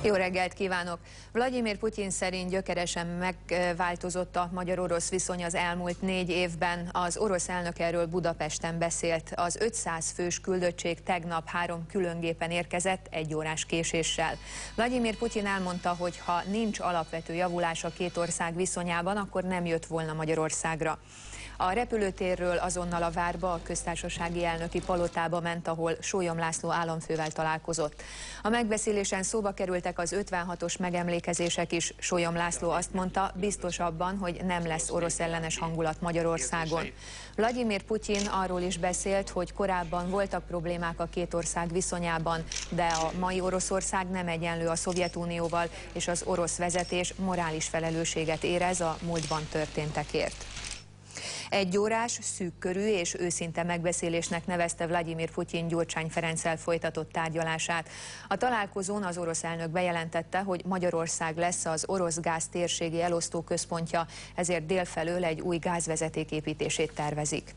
Jó reggelt kívánok! Vladimir Putyin szerint gyökeresen megváltozott a magyar-orosz viszony az elmúlt 4 évben. Az orosz elnök erről Budapesten beszélt. Az 500 fős küldöttség tegnap 3 különgépen érkezett 1 órás késéssel. Vladimir Putyin elmondta, hogy ha nincs alapvető javulás a két ország viszonyában, akkor nem jött volna Magyarországra. A repülőtérről azonnal a várba, a köztársasági elnöki palotába ment, ahol Sólyom László államfővel találkozott. A megbeszélésen szóba kerültek az 56-os megemlékezések is. Sólyom László azt mondta, biztos abban, hogy nem lesz orosz ellenes hangulat Magyarországon. Vladimir Putyin arról is beszélt, hogy korábban voltak problémák a két ország viszonyában, de a mai Oroszország nem egyenlő a Szovjetunióval, és az orosz vezetés morális felelősséget érez a múltban történtekért. 1 órás, szűkkörű és őszinte megbeszélésnek nevezte Vladimir Putyin Gyurcsány Ferenccel folytatott tárgyalását. A találkozón az orosz elnök bejelentette, hogy Magyarország lesz az orosz gáz térségi elosztóközpontja, ezért délfelől egy új gázvezeték építését tervezik.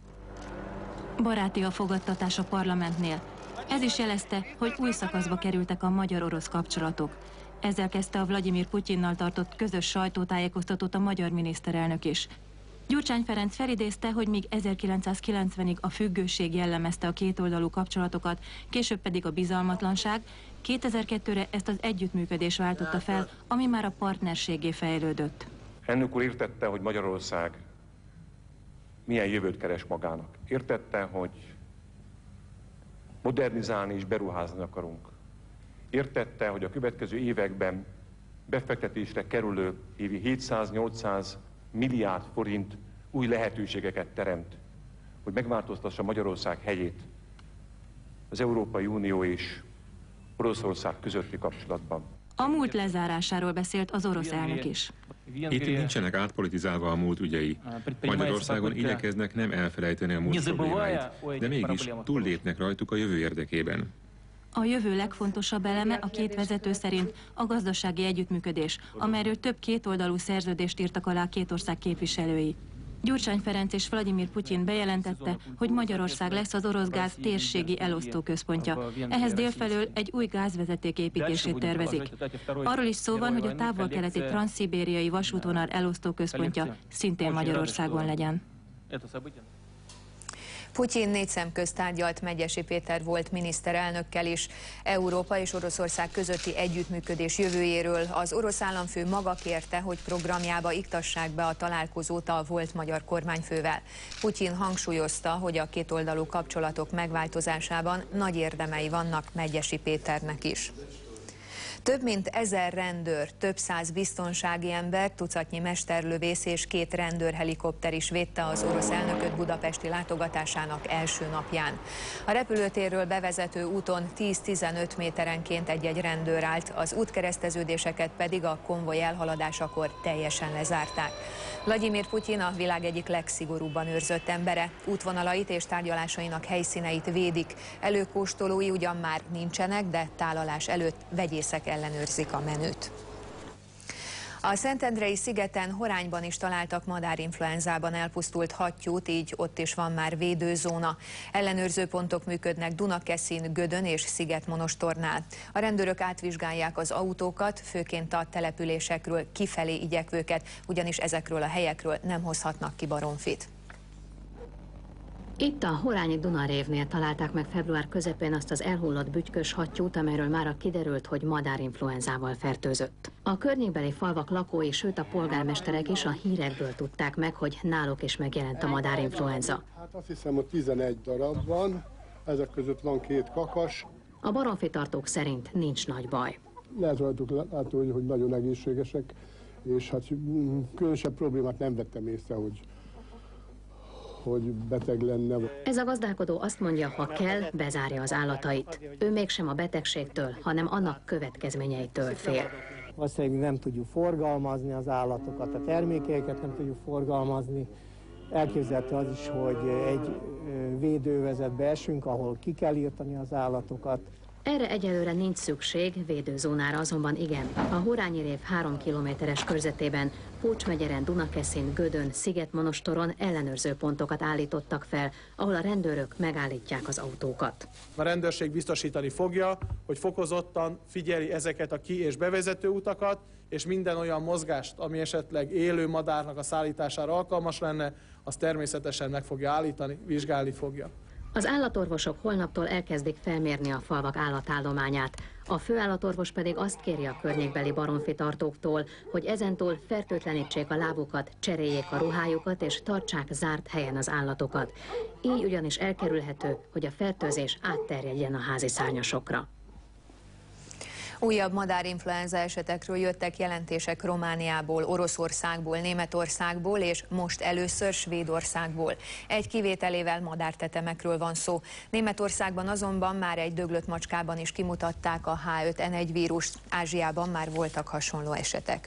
Baráti a fogadtatás a parlamentnél. Ez is jelezte, hogy új szakaszba kerültek a magyar-orosz kapcsolatok. Ezzel kezdte a Vladimir Putyinnal tartott közös sajtótájékoztatót a magyar miniszterelnök is. Gyurcsány Ferenc felidézte, hogy míg 1990-ig a függőség jellemezte a kétoldalú kapcsolatokat, később pedig a bizalmatlanság, 2002-re ezt az együttműködés váltotta fel, ami már a partnerségé fejlődött. Elnök úr értette, hogy Magyarország milyen jövőt keres magának. Értette, hogy modernizálni és beruházni akarunk. Értette, hogy a következő években befektetésre kerülő évi 700-800 milliárd forint új lehetőségeket teremt, hogy megváltoztassa Magyarország helyét az Európai Unió és Oroszország közötti kapcsolatban. A múlt lezárásáról beszélt az orosz elnök is. Itt nincsenek átpolitizálva a múlt ügyei. Magyarországon igyekeznek nem elfelejteni a múlt problémáit, de mégis túllépnek rajtuk a jövő érdekében. A jövő legfontosabb eleme a két vezető szerint a gazdasági együttműködés, amelyről több kétoldalú szerződést írtak alá két ország képviselői. Gyurcsány Ferenc és Vladimir Putyin bejelentette, hogy Magyarország lesz az orosz gáz térségi elosztóközpontja. Ehhez délfelől egy új gázvezeték építését tervezik. Arról is szó van, hogy a távol-keleti transzszibériai vasútvonal elosztóközpontja szintén Magyarországon legyen. Putyin 4 szemközt tárgyalt Megyesi Péter volt miniszterelnökkel is Európa és Oroszország közötti együttműködés jövőjéről. Az orosz államfő maga kérte, hogy programjába iktassák be a találkozót a volt magyar kormányfővel. Putyin hangsúlyozta, hogy a kétoldalú kapcsolatok megváltozásában nagy érdemei vannak Megyesi Péternek is. Több mint 1000 rendőr, több száz biztonsági ember, tucatnyi mesterlövész és 2 rendőrhelikopter is védte az orosz elnököt budapesti látogatásának első napján. A repülőtérről bevezető úton 10-15 méterenként egy-egy rendőr állt, az útkereszteződéseket pedig a konvoj elhaladásakor teljesen lezárták. Vladimir Putyin a világ egyik legszigorúbban őrzött embere, útvonalait és tárgyalásainak helyszíneit védik. Előkóstolói ugyan már nincsenek, de tálalás előtt vegyészek ellenőrzik a menüt. A Szentendrei szigeten Horányban is találtak madárinfluenzában elpusztult hattyút, így ott is van már védőzóna. Ellenőrző pontok működnek Dunakeszin, Gödön és Szigetmonostornál. A rendőrök átvizsgálják az autókat, főként a településekről kifelé igyekvőket, ugyanis ezekről a helyekről nem hozhatnak ki baromfit. Itt a horányi Dunarévnél találták meg február közepén azt az elhullott bütykös hattyút, amelyről mára kiderült, hogy madárinfluenzával fertőzött. A környékbeli falvak lakói, sőt a polgármesterek is a hírekből tudták meg, hogy náluk is megjelent a madárinfluenza. Hát azt hiszem, hogy 11 darab van, ezek között van 2 kakas. A baromfitartók szerint nincs nagy baj. Lehet rajtuk látni, hogy nagyon egészségesek, és hát különösebb problémát nem vettem észre, hogy beteg lenne. Ez a gazdálkodó azt mondja, ha kell, bezárja az állatait. Ő mégsem a betegségtől, hanem annak következményeitől fél. Valószínűleg nem tudjuk forgalmazni az állatokat, a termékeiket nem tudjuk forgalmazni. Elképzelhető az is, hogy egy védőövezetbe esünk, ahol ki kell írtani az állatokat. Erre egyelőre nincs szükség, védőzónára azonban igen. A Horányi rév 3 kilométeres körzetében Pócsmegyeren, Dunakeszin, Gödön, Szigetmonostoron ellenőrző pontokat állítottak fel, ahol a rendőrök megállítják az autókat. A rendőrség biztosítani fogja, hogy fokozottan figyeli ezeket a ki- és bevezető utakat, és minden olyan mozgást, ami esetleg élő madárnak a szállítására alkalmas lenne, azt természetesen meg fogja állítani, vizsgálni fogja. Az állatorvosok holnaptól elkezdik felmérni a falvak állatállományát. A főállatorvos pedig azt kéri a környékbeli baromfitartóktól, hogy ezentúl fertőtlenítsék a lábukat, cseréljék a ruhájukat és tartsák zárt helyen az állatokat. Így ugyanis elkerülhető, hogy a fertőzés átterjedjen a házi szárnyasokra. Újabb madárinfluenza esetekről jöttek jelentések Romániából, Oroszországból, Németországból és most először Svédországból. Egy kivételével madártetemekről van szó. Németországban azonban már egy döglött macskában is kimutatták a H5N1 vírust. Ázsiában már voltak hasonló esetek.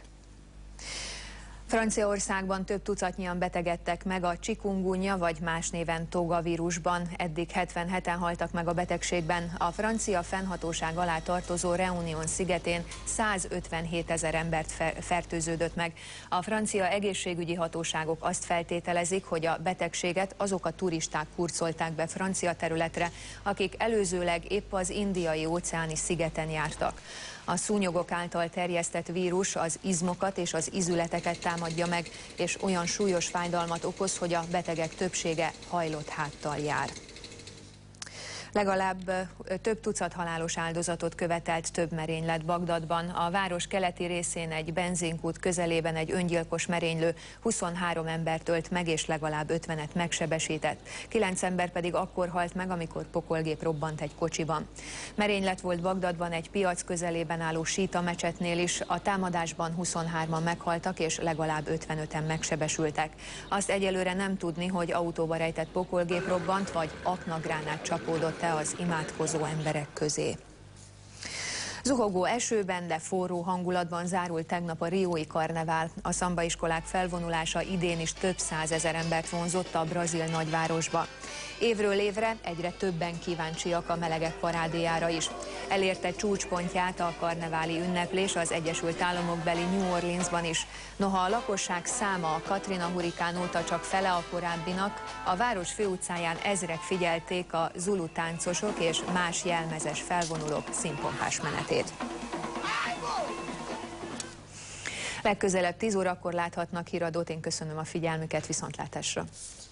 Franciaországban több tucatnyian betegedtek meg a chikungunya vagy más néven toga vírusban. Eddig 77-en haltak meg a betegségben. A francia fennhatóság alá tartozó Réunion szigetén 157 000 embert fertőződött meg. A francia egészségügyi hatóságok azt feltételezik, hogy a betegséget azok a turisták hurcolták be francia területre, akik előzőleg épp az Indiai-óceáni szigeten jártak. A szúnyogok által terjesztett vírus az izmokat és az izületeket támadja meg, és olyan súlyos fájdalmat okoz, hogy a betegek többsége hajlott háttal jár. Legalább több tucat halálos áldozatot követelt több merénylet Bagdadban. A város keleti részén egy benzinkút közelében egy öngyilkos merénylő 23 embert ölt meg és legalább 50-et megsebesített. 9 ember pedig akkor halt meg, amikor pokolgép robbant egy kocsiban. Merénylet volt Bagdadban egy piac közelében álló síta mecsetnél is. A támadásban 23-an meghaltak és legalább 55-en megsebesültek. Azt egyelőre nem tudni, hogy autóba rejtett pokolgép robbant vagy aknagránát csapódott az imádkozó emberek közé. Zuhogó esőben, de forró hangulatban zárult tegnap a riói karnevál. A szambaiskolák felvonulása idén is több százezer embert vonzott a brazil nagyvárosba. Évről évre egyre többen kíváncsiak a melegek parádéjára is. Elérte csúcspontját a karneváli ünneplés az Egyesült Államok beli New Orleansban is. Noha a lakosság száma a Katrina hurikán óta csak fele a korábbinak, a város főutcáján ezrek figyelték a zulu táncosok és más jelmezes felvonulók színpompás menetét. Legközelebb 10 órakor láthatnak híradót, én köszönöm a figyelmüket, viszontlátásra!